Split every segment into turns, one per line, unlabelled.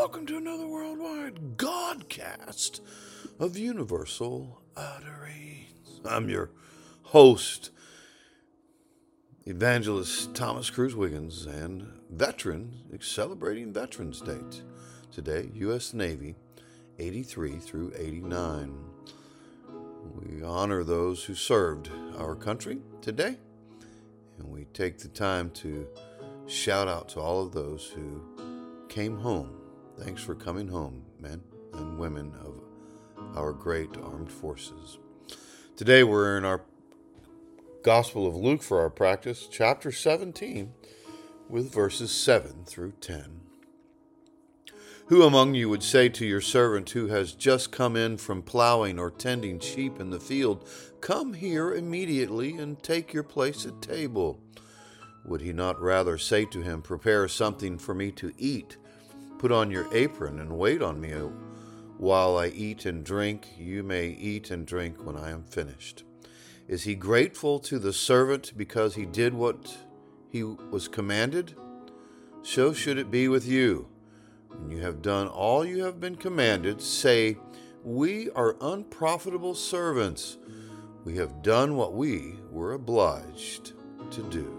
welcome to another worldwide Godcast of Universal Utterings. I'm your host, Evangelist Thomas Cruz Wiggins, and veteran celebrating Veterans Day today, U.S. Navy, 83 through 89. We honor those who served our country today, and we take the time to shout out to all of those who came home. Thanks for coming home, men and women of our great armed forces. Today we're in our Gospel of Luke for our practice, chapter 17, with verses 7 through 10. Who among you would say to your servant who has just come in from plowing or tending sheep in the field, "Come here immediately and take your place at table"? Would he not rather say to him, "Prepare something for me to eat. Put on your apron and wait on me while I eat and drink. You may eat and drink when I am finished"? Is he grateful to the servant because he did what he was commanded? So should it be with you. When you have done all you have been commanded, say, "We are unprofitable servants. We have done what we were obliged to do."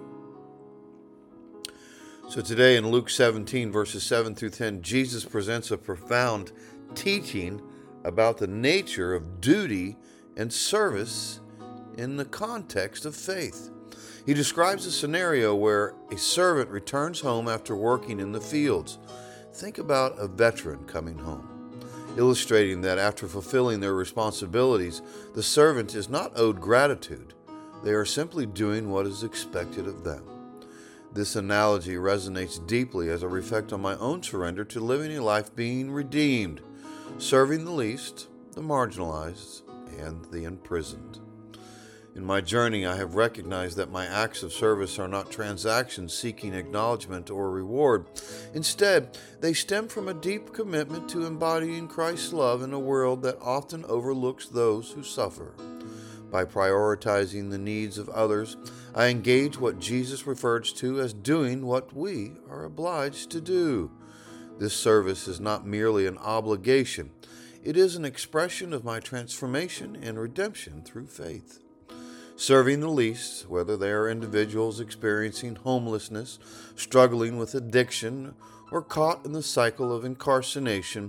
So today in Luke 17, verses 7 through 10, Jesus presents a profound teaching about the nature of duty and service in the context of faith. He describes a scenario where a servant returns home after working in the fields. Think about a veteran coming home, illustrating that after fulfilling their responsibilities, the servant is not owed gratitude. They are simply doing what is expected of them. This analogy resonates deeply as I reflect on my own surrender to living a life being redeemed, serving the least, the marginalized, and the imprisoned. In my journey, I have recognized that my acts of service are not transactions seeking acknowledgement or reward. Instead, they stem from a deep commitment to embodying Christ's love in a world that often overlooks those who suffer. By prioritizing the needs of others, I engage what Jesus refers to as doing what we are obliged to do. This service is not merely an obligation. It is an expression of my transformation and redemption through faith. Serving the least, whether they are individuals experiencing homelessness, struggling with addiction, or caught in the cycle of incarceration,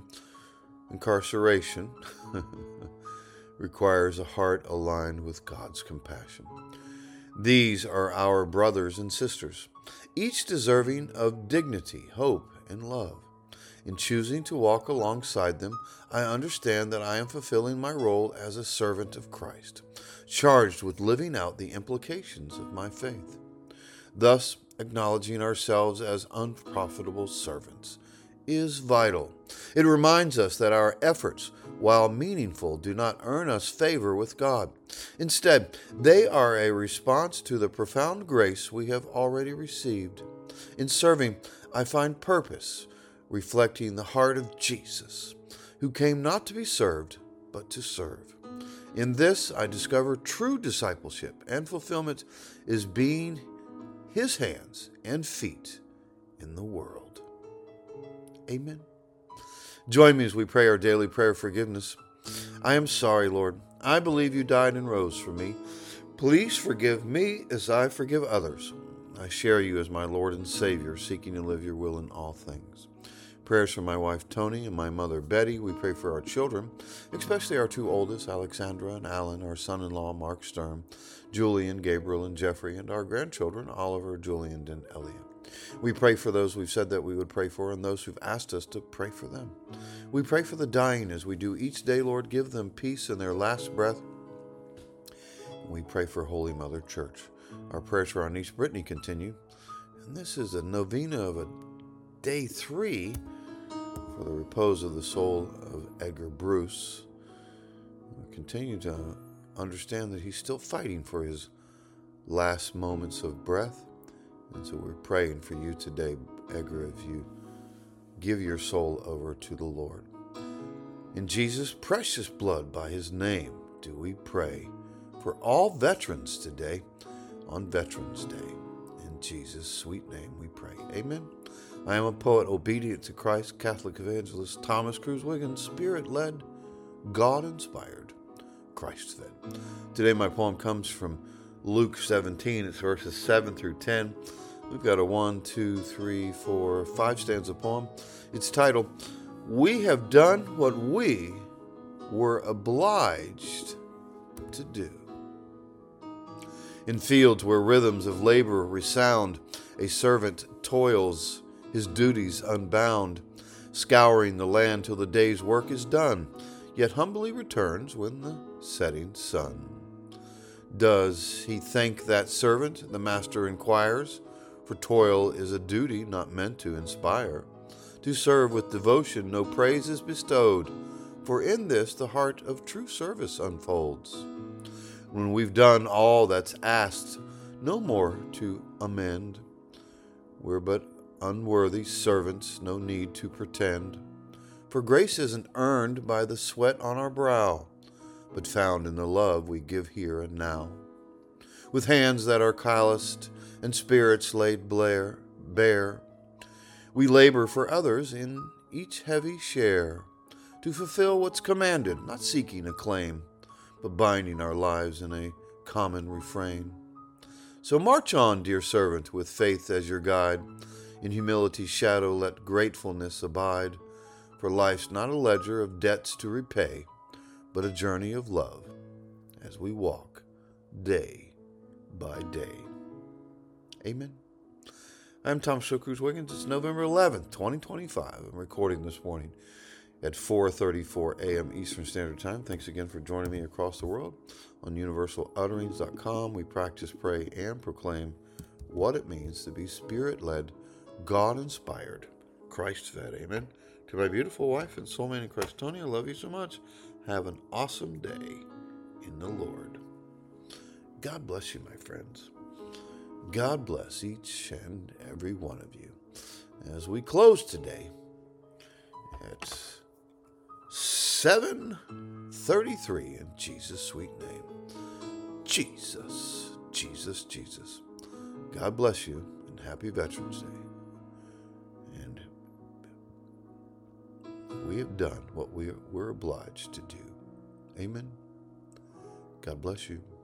requires a heart aligned with God's compassion. These are our brothers and sisters, each deserving of dignity, hope, and love. In choosing to walk alongside them, I understand that I am fulfilling my role as a servant of Christ, charged with living out the implications of my faith. Thus, acknowledging ourselves as unprofitable servants is vital. It reminds us that our efforts, while meaningful, do not earn us favor with God. Instead, they are a response to the profound grace we have already received. In serving, I find purpose, reflecting the heart of Jesus, who came not to be served, but to serve. In this, I discover true discipleship and fulfillment is being His hands and feet in the world. Amen. Join me as we pray our daily prayer of forgiveness. I am sorry, Lord. I believe you died and rose for me. Please forgive me as I forgive others. I share you as my Lord and Savior, seeking to live your will in all things. Prayers for my wife Tony and my mother Betty. We pray for our children, especially our two oldest, Alexandra and Alan, our son-in-law Mark Sturm, Julian, Gabriel, and Jeffrey, and our grandchildren Oliver, Julian, and Elliot. We pray for those we've said that we would pray for and those who've asked us to pray for them. We pray for the dying as we do each day, Lord. Give them peace in their last breath. And we pray for Holy Mother Church. Our prayers for our niece Brittany continue. And this is a novena of a day 3 for the repose of the soul of Edgar Bruce. We continue to understand that he's still fighting for his last moments of breath. And so we're praying for you today, Edgar, if you give your soul over to the Lord. In Jesus' precious blood, by his name, do we pray for all veterans today on Veterans Day. In Jesus' sweet name we pray. Amen. I am a poet obedient to Christ, Catholic evangelist Thomas Cruz Wiggins, Spirit-led, God-inspired, Christ-fed. Today my poem comes from Luke 17. It's verses 7 through 10. We've got a 1, 2, 3, 4, 5 stanza poem. It's titled, "We have done what we were obliged to do." In fields where rhythms of labor resound, a servant toils, his duties unbound, scouring the land till the day's work is done, yet humbly returns when the setting sun. Does he thank that servant? The master inquires, for toil is a duty not meant to inspire. To serve with devotion no praise is bestowed, for in this the heart of true service unfolds. When we've done all that's asked, no more to amend. We're but unworthy servants, no need to pretend. For grace isn't earned by the sweat on our brow, but found in the love we give here and now. With hands that are calloused and spirits laid bare, we labor for others in each heavy share, to fulfill what's commanded, not seeking acclaim, but binding our lives in a common refrain. So march on, dear servant, with faith as your guide. In humility's shadow let gratefulness abide, for life's not a ledger of debts to repay, but a journey of love as we walk day by day. Amen. I'm Thomas Cruz Wiggins. It's November 11th, 2025. I'm recording this morning at 4:34 a.m. Eastern Standard Time. Thanks again for joining me across the world. On universalutterings.com, we practice, pray, and proclaim what it means to be Spirit-led, God-inspired, Christ-fed. Amen. To my beautiful wife and soulmate in Christ, Tony, I love you so much. Have an awesome day in the Lord. God bless you, my friends. God bless each and every one of you. As we close today at 7:33 in Jesus' sweet name. Jesus, Jesus, Jesus. God bless you and happy Veterans Day. And we have done what we're obliged to do. Amen. God bless you.